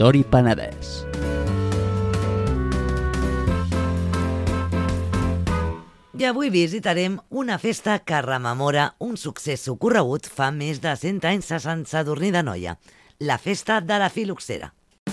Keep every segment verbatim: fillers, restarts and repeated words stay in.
Territori Penedès. I avui visitarem una festa que rememora un succés ocorregut fa més de cent anys a Sant Sadurní d'Anoia, la Festa de la Fil·loxera.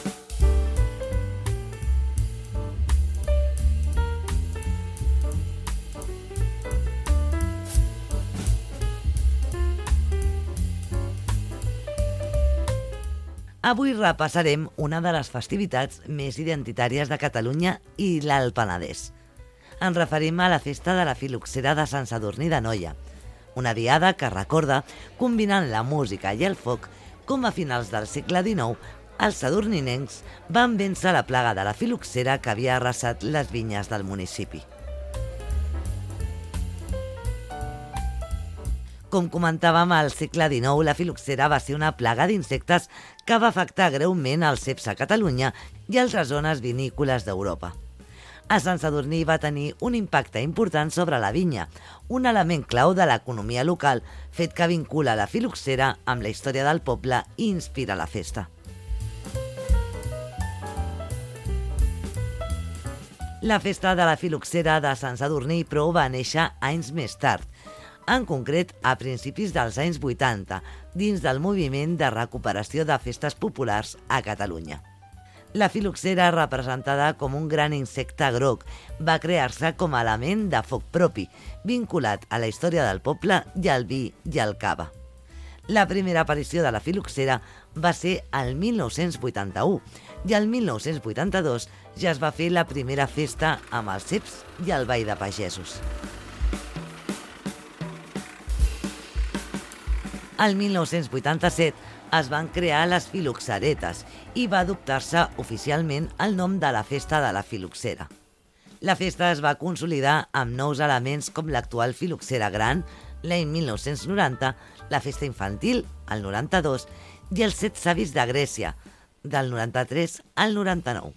Avui repassarem una de les festivitats més identitàries de Catalunya i l'Alt Penedès. Ens referim a la Festa de la Fil·loxera de Sant Sadurní d'Anoia, una diada que recorda, combinant la música i el foc, com a finals del segle dinou els sadurninencs van vèncer la plaga de la fil·loxera que havia arrasat les vinyes del municipi. Com comentàvem, al segle dinou la fil·loxera va ser una plaga d'insectes que va afectar greument els ceps a Catalunya i altres zones vinícoles d'Europa. A Sant Sadurní va tenir un impacte important sobre la vinya, un element clau de l'economia local, fet que vincula la fil·loxera amb la història del poble i inspira la festa. La Festa de la Fil·loxera de Sant Sadurní, però, va néixer anys més tard, en concret a principis dels anys vuitanta, dins del moviment de recuperació de festes populars a Catalunya. La fil·loxera, representada com un gran insecte groc, va crear-se com a element de foc propi, vinculat a la història del poble i al vi i al cava. La primera aparició de la fil·loxera va ser el mil nou-cents vuitanta-u i el mil nou-cents vuitanta-dos ja es va fer la primera festa amb els ceps i el ball de pagesos. El mil nou-cents vuitanta-set es van crear les fil·loxeretes i va adoptar-se oficialment el nom de la Festa de la Fil·loxera. La festa es va consolidar amb nous elements com l'actual fil·loxera gran, l'any mil nou-cents noranta, la festa infantil, el noranta-dos, i els set savis de Grècia, del noranta-tres al noranta-nou.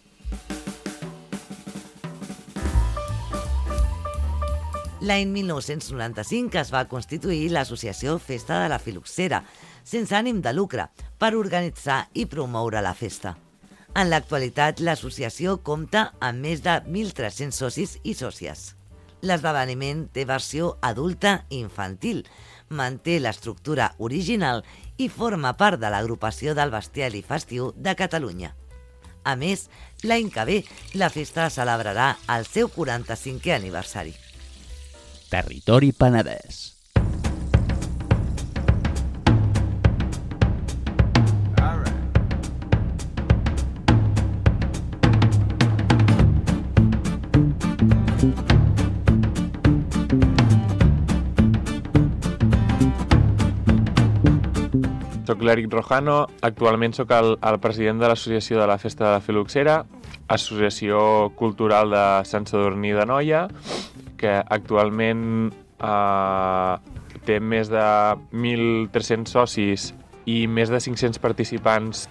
L'any mil nou-cents noranta-cinc es va constituir l'associació Festa de la Fil·loxera, sense ànim de lucre, per organitzar i promoure la festa. En l'actualitat, l'associació compta amb més de mil tres-cents socis i sòcies. L'esdeveniment té versió adulta i infantil, manté l'estructura original i forma part de l'agrupació del bestiari festiu de Catalunya. A més, l'any que ve, la festa celebrarà el seu quaranta-cinquè aniversari. Territori Penedès. Soc l'Eric Rojano, actualment soc el, el president de l'Associació de la Festa de la Fil·loxera, associació cultural de Sant Sadurní d'Anoia, que actualment eh, té més de mil tres-cents socis i més de cinc-cents participants.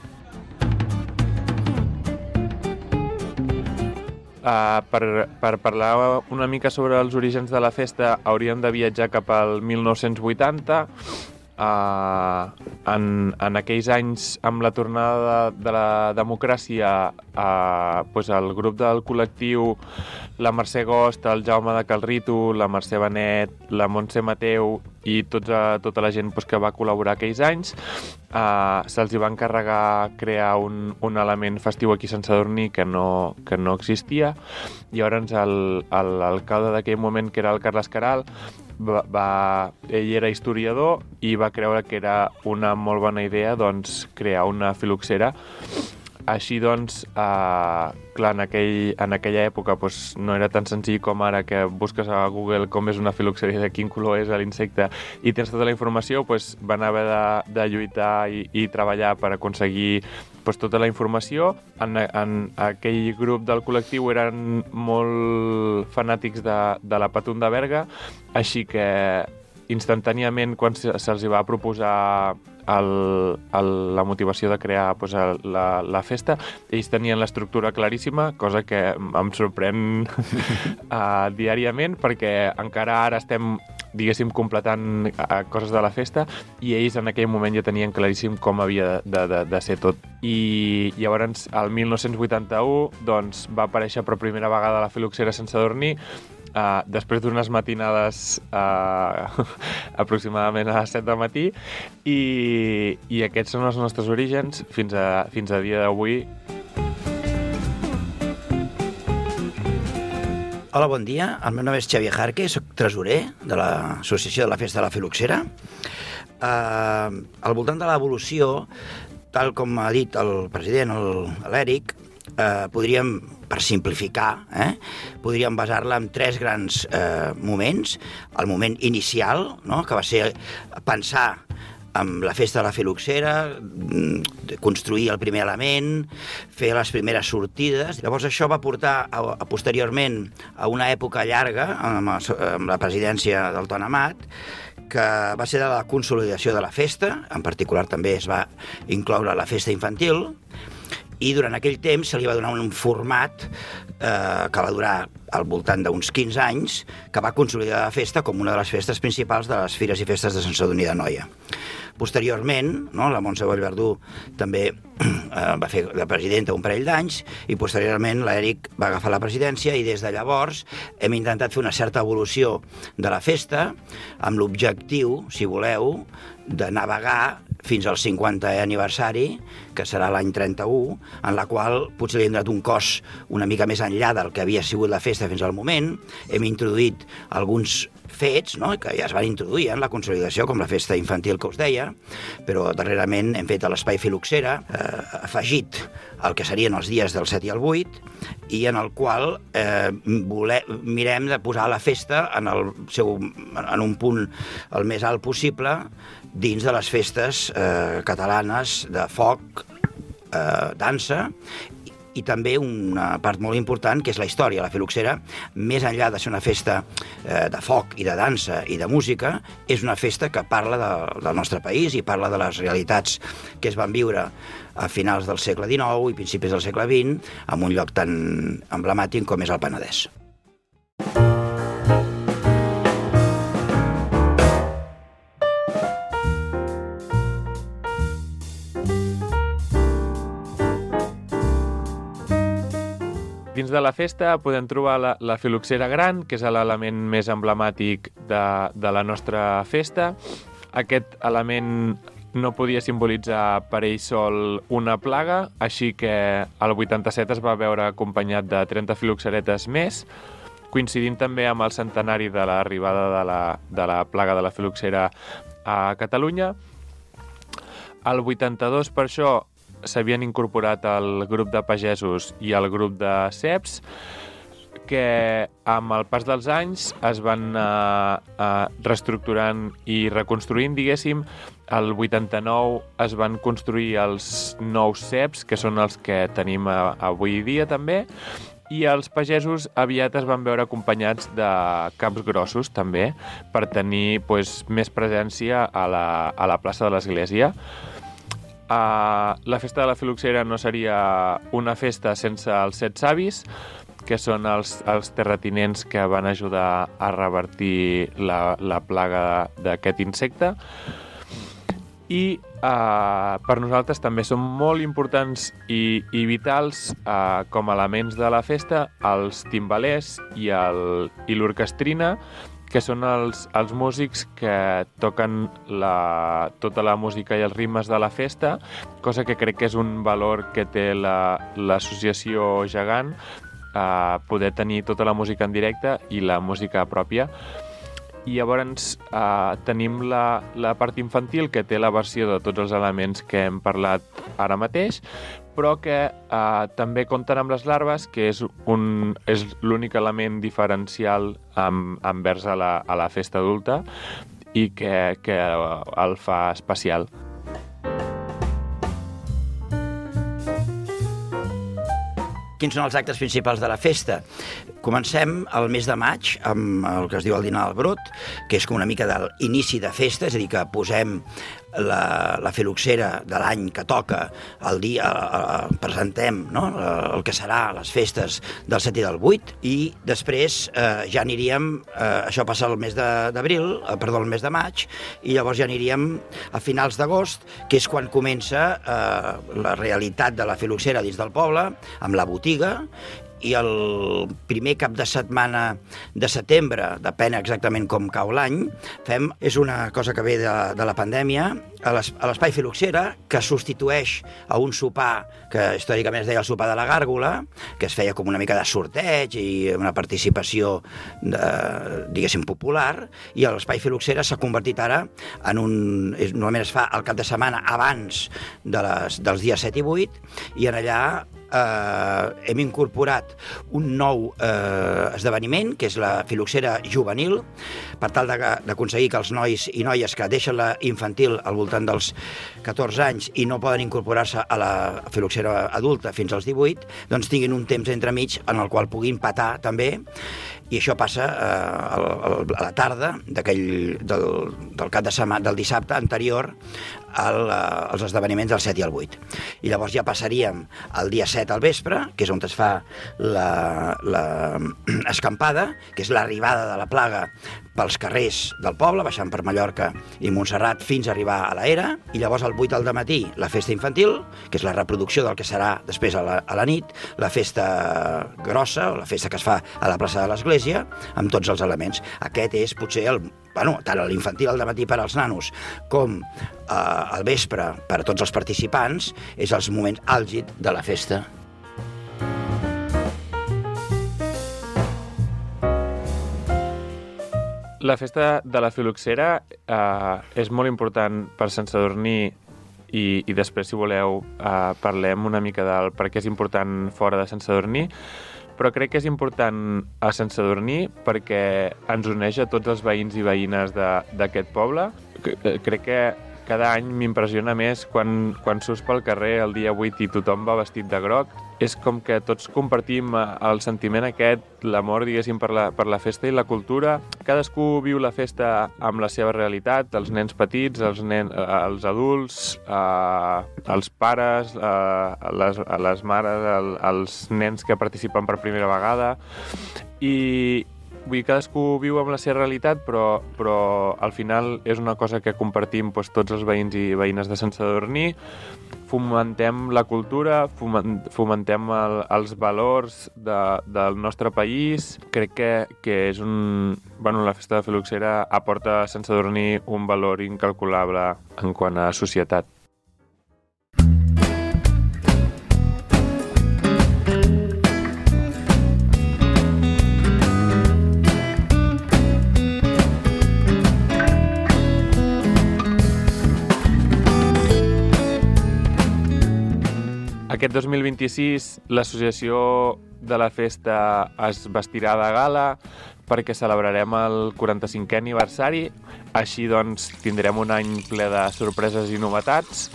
Uh, per, per parlar una mica sobre els orígens de la festa hauríem de viatjar cap al mil nou-cents vuitanta. Uh, en, en aquells anys, amb la tornada de, de la democràcia, uh, pues el grup del col·lectiu, la Mercè Gost, el Jaume de Calrito, la Mercè Benet, la Montse Mateu i tots, uh, tota la gent pues, que va col·laborar aquells anys, uh, se'ls va encarregar crear un, un element festiu aquí a Sant Sadurní que no, que no existia. Llavors l'alcalde d'aquell moment, que era el Carles Caral, Va, va, ell era historiador i va creure que era una molt bona idea doncs, crear una fil·loxera. Així doncs, eh, clar, en, aquell, en aquella època doncs, no era tan senzill com ara que busques a Google com és una fil·loxera i de quin color és l'insecte i tens tota la informació, doncs, van haver de, de lluitar i, i treballar per aconseguir doncs, tota la informació. En, en aquell grup del col·lectiu eren molt fanàtics de, de la Patum de Berga, així que instantàniament, quan se'ls va proposar el, el, la motivació de crear pues, la, la festa, ells tenien l'estructura claríssima, cosa que em sorprèn uh, diàriament, perquè encara ara estem diguéssim, completant uh, coses de la festa, i ells en aquell moment ja tenien claríssim com havia de, de, de ser tot. I llavors, el mil nou-cents vuitanta-u, doncs, va aparèixer per primera vegada la Filoxera sense dormir, uh, després d'unes matinades uh, aproximadament a les set del matí, i, i aquests són els nostres orígens fins a, fins a dia d'avui. Hola, bon dia. El meu nom és Xavier Jarque, soc tresorer de l'Associació de la Festa de la Filoxera. Uh, al voltant de l'evolució, tal com ha dit el president, l'Eric, uh, podríem, per simplificar, eh, podríem basar-la en tres grans uh, moments. El moment inicial, no?, que va ser pensar amb la festa de la Filoxera, construir el primer element, fer les primeres sortides. Llavors això va portar a, a, posteriorment a una època llarga amb, amb la presidència del Ton Amat, que va ser de la consolidació de la festa, en particular també es va incloure la festa infantil, i durant aquell temps se li va donar un format eh, que va durar al voltant d'uns quinze anys, que va consolidar la festa com una de les festes principals de les Fires i Festes de Sant Sadurní d'Anoia. Posteriorment, no, la Montse Vallverdú també eh, va fer de presidenta un parell d'anys, i posteriorment l'Eric va agafar la presidència, i des de llavors hem intentat fer una certa evolució de la festa amb l'objectiu, si voleu, de navegar fins al cinquantè aniversari, que serà l'any trenta-u, en la qual potser li hem donat un cos una mica més enllà del que havia sigut la festa fins al moment. Hem introduït alguns fets, no?, que ja es van introduir en la consolidació, com la festa infantil que us deia, però darrerament hem fet a l'Espai Filoxera, eh, afegit el que serien els dies del set i el vuit, i en el qual eh, voler, mirem de posar la festa en, el seu, en un punt el més alt possible dins de les festes eh, catalanes de foc, eh, dansa, i també una part molt important, que és la història. La Filoxera, més enllà de ser una festa eh, de foc i de dansa i de música, és una festa que parla de, del nostre país i parla de les realitats que es van viure a finals del segle dinou i principis del segle vint, en un lloc tan emblemàtic com és el Penedès. Dins de la festa podem trobar la, la Filoxera gran, que és l'element més emblemàtic de, de la nostra festa. Aquest element no podia simbolitzar per ell sol una plaga, així que el vuitanta-set es va veure acompanyat de trenta filoxeretes més, coincidint també amb el centenari de l'arribada de la, de la plaga de la filoxera a Catalunya. El vuitanta-dos, per això, s'havien incorporat el grup de pagesos i el grup de ceps, que amb el pas dels anys es van anar uh, reestructurant i reconstruint, diguéssim. El vuitanta-nou es van construir els nous ceps, que són els que tenim a, avui dia també, i els pagesos aviat es van veure acompanyats de caps grossos també, per tenir pues, més presència a la, a la plaça de l'església. Uh, la festa de la Filoxera no seria una festa sense els set savis, que són els, els terratinents que van ajudar a revertir la, la plaga d'aquest insecte. I uh, per nosaltres també són molt importants i, i vitals uh, com a elements de la festa els timbalers i el, i l'orquestrina, que són els, els músics que toquen la, tota la música i els ritmes de la festa, cosa que crec que és un valor que té la, l'associació Gegant, eh, poder tenir tota la música en directe i la música pròpia. I llavors eh, tenim la, la part infantil, que té la versió de tots els elements que hem parlat ara mateix, però que eh, també compten amb les larves, que és, un, és l'únic element diferencial amb, envers a la, a la festa adulta i que, que el fa especial. Quins són els actes principals de la festa? Comencem el mes de maig amb el que es diu el dinar del brot, que és com una mica de l'inici de festa, és a dir, que posem la, la filoxera de l'any que toca, el dia, eh, presentem, no?, el que serà les festes del set i del vuit, i després eh, ja aniríem, eh, això passa el mes d'abril, eh, perdó, el mes de maig, i llavors ja aniríem a finals d'agost, que és quan comença eh, la realitat de la filoxera dins del poble, amb la botiga, i el primer cap de setmana de setembre, depèn exactament com cau l'any, fem, és una cosa que ve de, de la pandèmia, a l'Espai Filoxera, que substitueix a un sopar que històricament es deia el sopar de la gàrgola, que es feia com una mica de sorteig i una participació, de, diguéssim, popular, i l'Espai Filoxera s'ha convertit ara en un... És, normalment es fa el cap de setmana abans de les, dels dies set i vuit, i en allà eh, hem incorporat un nou eh, esdeveniment, que és la filoxera juvenil, per tal d'aconseguir que els nois i noies que deixen la infantil al voltant dels catorze anys i no poden incorporar-se a la filoxera adulta fins als divuit, doncs tinguin un temps entremig en el qual puguin patar també, i això passa eh, a la tarda del, del cap de setmana, del dissabte anterior al, als esdeveniments del set i el vuit. I llavors ja passaríem el dia set al vespre, que és on es fa l'escampada, que és l'arribada de la plaga pels carrers del poble, baixant per Mallorca i Montserrat fins a arribar a l'era, i llavors al vuit al matí la festa infantil, que és la reproducció del que serà després a la, a la nit, la festa grossa, o la festa que es fa a la plaça de l'Església, amb tots els elements. Aquest és potser el, bueno, tant l'infantil al matí per als nanos com eh, al vespre per a tots els participants, és els moments àlgids de la festa. La festa de la filoxera eh, és molt important per Sant Sadurní i, i després, si voleu, eh, parlem una mica del per què és important fora de Sant Sadurní, però crec que és important a Sant Sadurní perquè ens uneix a tots els veïns i veïnes d'aquest poble. Crec que cada any m'impressiona més quan, quan surts pel carrer el dia vuit i tothom va vestit de groc. És com que tots compartim el sentiment aquest, l'amor, diguéssim, per la, per la festa i la cultura. Cadascú viu la festa amb la seva realitat, els nens petits, els, nen, els adults, eh, els pares, eh, les, les mares, el, els nens que participen per primera vegada. I vull dir, cadascú viu amb la seva realitat, però, però al final és una cosa que compartim doncs, tots els veïns i veïnes de Sant Sadurní. Fomentem la cultura, fomentem el, els valors de, del nostre país. Crec que, que és un... Bueno, la festa de filoxera aporta a Sant Sadurní un valor incalculable en quant a societat. Aquest dos mil vint-i-sis l'associació de la festa es vestirà de gala perquè celebrarem el quaranta-cinquè aniversari. Així doncs tindrem un any ple de sorpreses i novetats.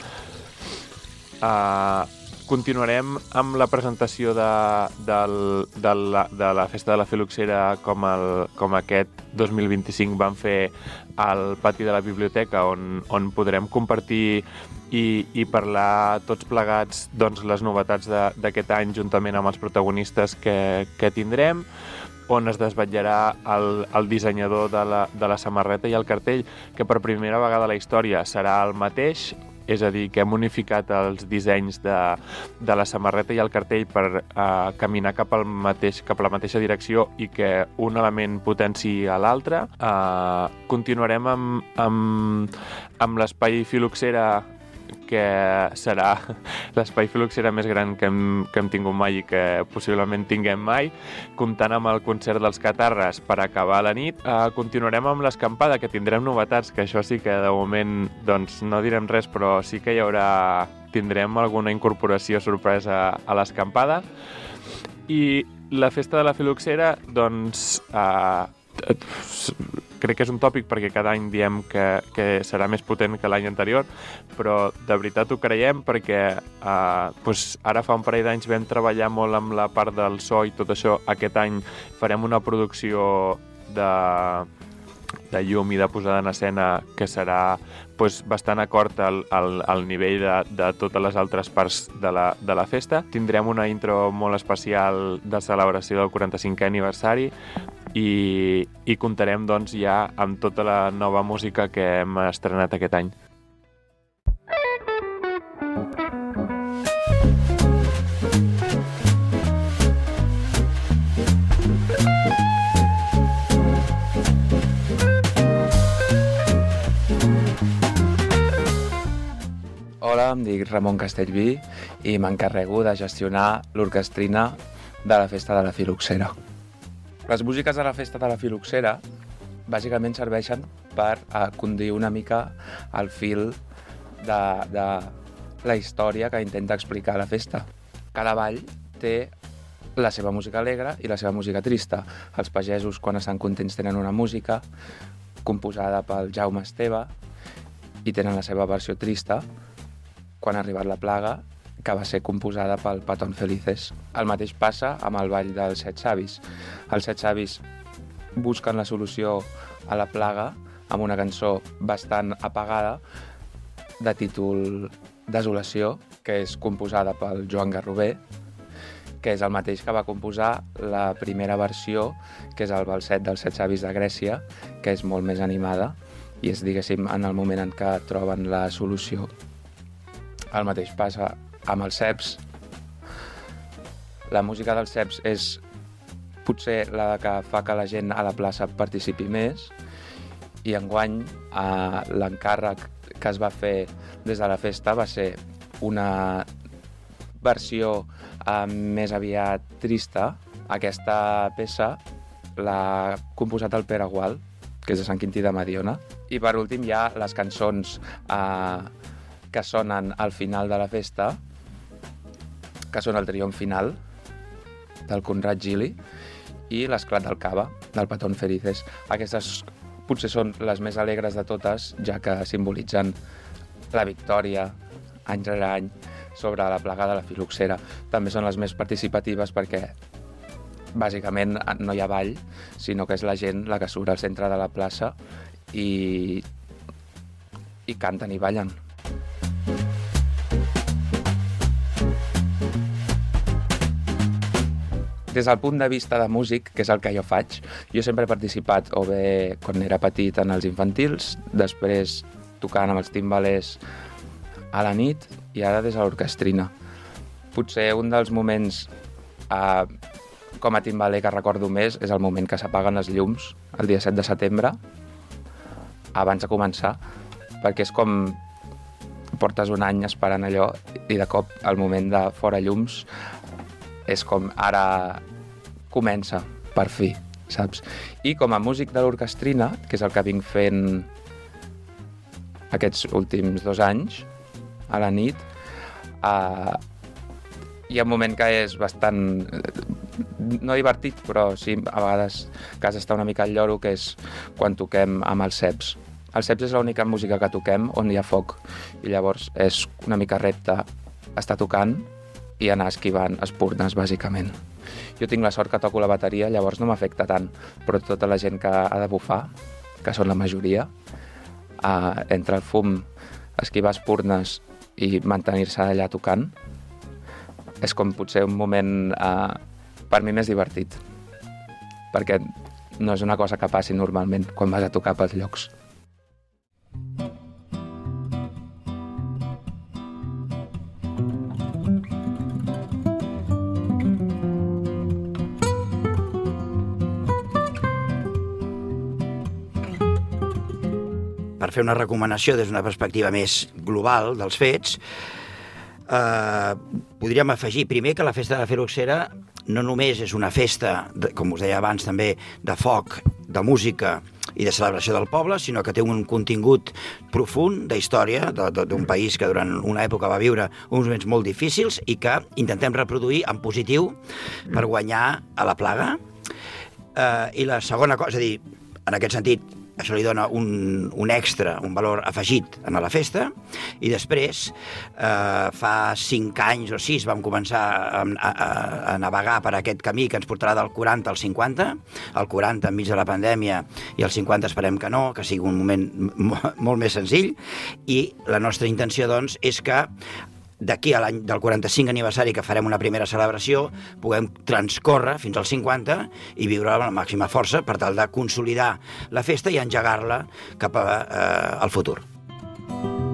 Uh, continuarem amb la presentació de, de, de, la, de la festa de la filoxera com, el, com aquest dos mil vint-i-cinc vam fer al pati de la biblioteca, on, on podrem compartir i, i parlar tots plegats doncs, les novetats d'aquest any juntament amb els protagonistes que, que tindrem, on es desvetllarà el, el dissenyador de la, de la samarreta i el cartell, que per primera vegada a la història serà el mateix, és a dir, que hem unificat els dissenys de, de la samarreta i el cartell per uh, caminar cap, al mateix, cap a la mateixa direcció i que un element potenciï a l'altre. Uh, continuarem amb, amb, amb l'espai filoxera, que serà l'espai filoxera més gran que hem, que hem tingut mai i que possiblement tinguem mai, comptant amb el concert dels Catarres per acabar la nit. Uh, continuarem amb l'escampada, que tindrem novetats, que això sí que de moment doncs, no direm res, però sí que hi haurà, tindrem alguna incorporació sorpresa a l'escampada. I la festa de la filoxera, doncs, uh, crec que és un tòpic perquè cada any diem que, que serà més potent que l'any anterior, però de veritat ho creiem perquè eh, doncs ara fa un parell d'anys vam treballar molt amb la part del so i tot això. Aquest any farem una producció de, de llum i de posada en escena que serà doncs, bastant acord al, al, al nivell de, de totes les altres parts de la, de la festa. Tindrem una intro molt especial de celebració del quaranta-cinquè aniversari i, i comptarem doncs, ja amb tota la nova música que hem estrenat aquest any. Hola, em dic Ramon Castellví i m'encarrego de gestionar l'orquestrina de la Festa de la Filoxera. Les músiques de la Festa de la Filoxera bàsicament serveixen per a conduir una mica el fil de, de la història que intenta explicar la festa. Cada ball té la seva música alegre i la seva música trista. Els pagesos, quan estan contents, tenen una música composada pel Jaume Esteve i tenen la seva versió trista quan ha arribat la plaga, que va ser composada pel Patón Felices. El mateix passa amb el ball dels Set Savis. Els Set Savis busquen la solució a la plaga amb una cançó bastant apagada de títol Desolació, que és composada pel Joan Garrover, que és el mateix que va composar la primera versió, que és el balset dels Set Savis de Grècia, que és molt més animada i és, diguéssim, en el moment en què troben la solució. El mateix passa amb els ceps. La música dels ceps és potser la que fa que la gent a la plaça participi més i enguany eh, l'encàrrec que es va fer des de la festa va ser una versió eh, més aviat trista. Aquesta peça l'ha composat el Pere Gual, que és de Sant Quintí de Mediona. I per últim hi ha les cançons eh, que sonen al final de la festa, que són el triomf final del Conrad Gili i l'esclat del Cava, del Patón Felices. Aquestes potser són les més alegres de totes, ja que simbolitzen la victòria any rere any sobre la plaga de la filoxera. També són les més participatives perquè bàsicament no hi ha ball, sinó que és la gent la que surt al centre de la plaça i, i canten i ballen. Des del punt de vista de músic, que és el que jo faig, jo sempre he participat o bé quan era petit en els infantils, després tocant amb els timbalers a la nit i ara des de l'orquestrina. Potser un dels moments eh, com a timbaler que recordo més és el moment que s'apaguen les llums, el dia set de setembre, abans de començar, perquè és com portes un any esperant allò i de cop el moment de fora llums és com ara comença, per fi, saps? I com a músic de l'orquestrina, que és el que vinc fent aquests últims dos anys, a la nit, eh, hi ha un moment que és bastant, no divertit, però sí, a vegades que has d'estar una mica al lloro, que és quan toquem amb els ceps. El ceps és l'única música que toquem on hi ha foc, i llavors és una mica repte estar tocant i anar esquivant espurnes, bàsicament. Jo tinc la sort que toco la bateria, llavors no m'afecta tant, però tota la gent que ha de bufar, que són la majoria, eh, entre el fum, esquivar espurnes i mantenir-se allà tocant, és com potser un moment eh, per mi més divertit, perquè no és una cosa que passi normalment quan vas a tocar pels llocs. Per fer una recomanació des d'una perspectiva més global dels fets, eh, podríem afegir primer que la Festa de la Filoxera no només és una festa, de, com us deia abans també, de foc, de música i de celebració del poble, sinó que té un contingut profund d'història d'un país que durant una època va viure uns moments molt difícils i que intentem reproduir en positiu per guanyar a la plaga. Eh, I la segona cosa, és a dir, en aquest sentit, això li dona un, un extra, un valor afegit a la festa, i després, eh, fa cinc anys o sis, vam començar a, a, a navegar per aquest camí que ens portarà del quaranta al cinquanta, el quaranta enmig de la pandèmia i el cinquanta esperem que no, que sigui un moment molt més senzill, i la nostra intenció, doncs, és que d'aquí a l'any del quaranta-cinc aniversari, que farem una primera celebració, puguem transcórrer fins al cinquanta i viure-la amb la màxima força per tal de consolidar la festa i engegar-la cap a, eh, al futur.